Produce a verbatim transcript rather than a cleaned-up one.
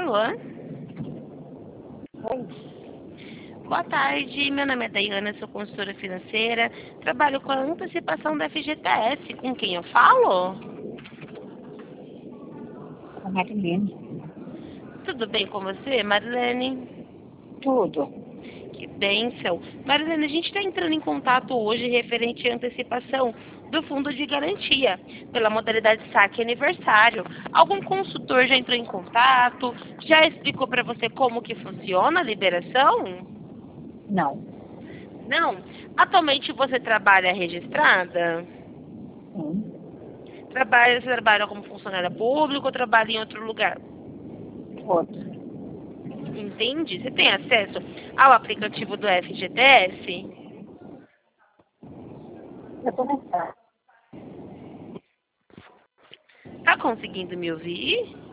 Alô? Oi, Boa tarde, meu nome é Daiana, sou consultora financeira, trabalho com a antecipação da F G T S. Com quem eu falo? a Marilene. Tudo bem com você, Marilene? Tudo. Que bênção. Marilene, a gente está entrando em contato hoje referente à antecipação do fundo de garantia, pela modalidade saque aniversário. Algum consultor já entrou em contato? Já explicou para você como que funciona a liberação? Não. Não? Atualmente você trabalha registrada? Sim. Trabalha, você trabalha como funcionária pública ou trabalha em outro lugar? Outro. Entende? Você tem acesso ao aplicativo do F G T S? Eu tô nessa. Tá conseguindo me ouvir?